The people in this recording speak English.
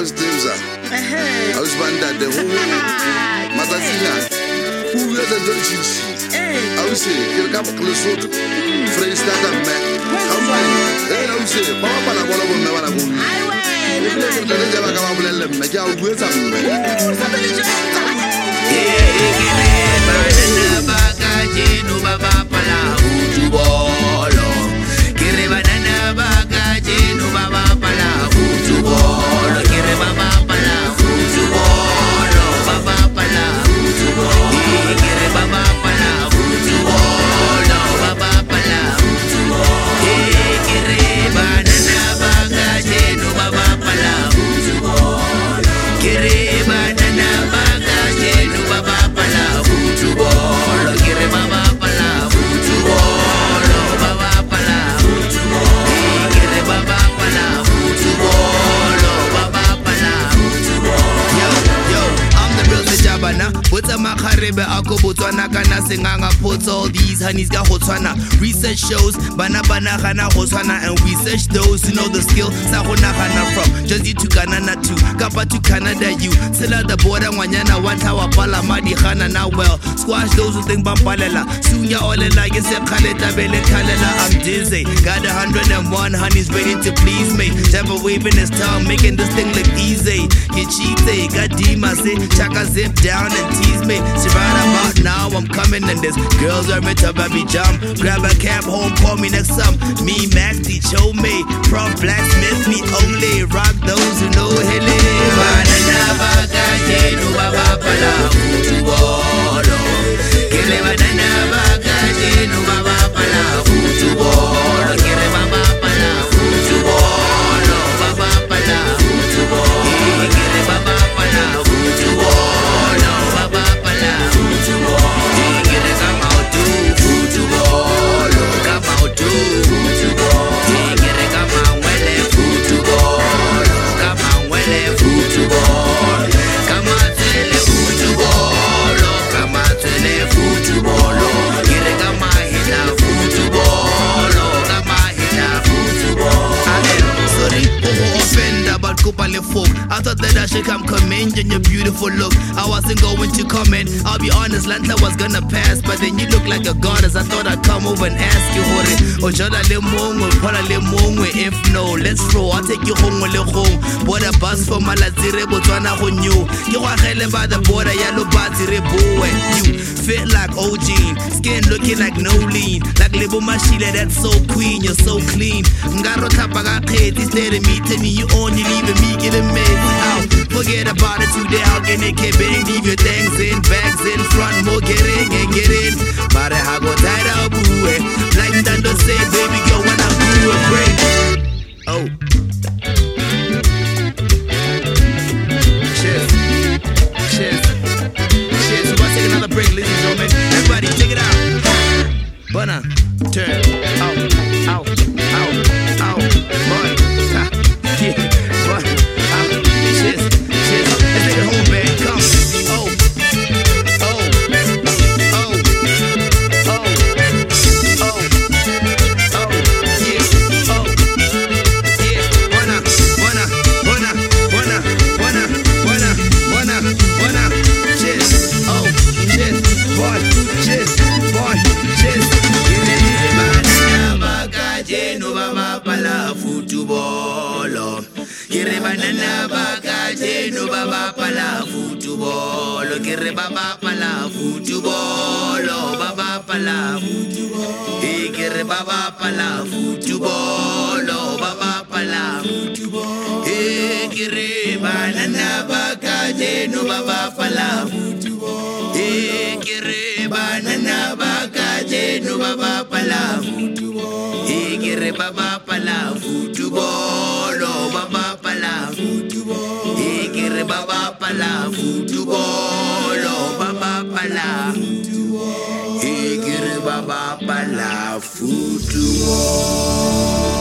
house Dimza. House Banda, the whole Matazina. Who will the Dutchies? I will say, you'll come close to Frey Stata Man. Come on, I will say, Papa, I want to never go. I will never come up and make out with something. Puts all these honeys got hotwana. Research shows bana gana hotwana, and we search those who know the skill. Sahona gana from Jersey to Ghana to Kapa to Canada. You till at the border wanyana one tower pala madi gana now. Well, squash those who think bampalela. Sunya olela yesep kaleta bele kalela. I'm dizzy, got 101 honeys waiting to please me. Never waving his tongue, making this thing look easy. Get cheaty, got Dima say chaka zip down and tease me. See right about now I'm coming in this. Girls are meant to baby jump. Grab a cab home, call me next some. Me, Max, show me. Prof, blacksmith, me only. Rock those who know Hele. Banana bagaje, no baba pala, futubolo. Kile banana bagaje, no baba pala, futubolo. Kile baba pala, futubolo. Baba pala, futubolo. Kile baba pala, futubolo. Baba pala, futubolo. I thought that I should come commend on your beautiful look. I wasn't going to comment, I'll be honest, Lanta was gonna pass. But then you look like a goddess, I thought I'd come over and ask you, Hore. Ojola le mongwe, pala le mongwe. If no, let's roll, I'll take you home with le home. Board a bus for Malazire, Botswana ho new. You are helen by the border, yellow battery boy. You fit like OG, skin looking like no lean. Like Lebo Mashile, that's so queen, you're so clean. Ngaro tapaga keti, stay to me, tell me you only leaving me, get a minute out. Forget about it today, I'll get it, keep it, leave your things in, bags in front, more get in and get in. But I go tight out, boo. Like Thunder said, baby girl, when I'm through a break. Oh. Cheers. Cheers. Cheers. We're gonna take another break, ladies and gentlemen. Everybody, take it out. Banana, turn. Out, out, out, out. Boy. Ha. Yeah. Boy. Out. Cheers. Cheers. Let's take it home, man. Come. Oh. Oh. Oh. Oh. Oh. Oh. Yeah. Oh. Yeah. Wanna. Cheers. Oh. Cheers. Boy. Cheers. Boy. Cheers. No baba pala futubolo. Kire banana bagaje no baba pala futubolo. Kire baba pala futubolo. Baba pala futubolo. Kire baba pala futubolo. Baba pala futubolo. Kire banana bagaje no baba pala futubolo. Kire banana bagaje no baba pala futubolo. Kire baba pala futubolo. Baba pala futubolo. Kire baba pala futubolo. Baba pala futubolo. Kire baba pala futubolo.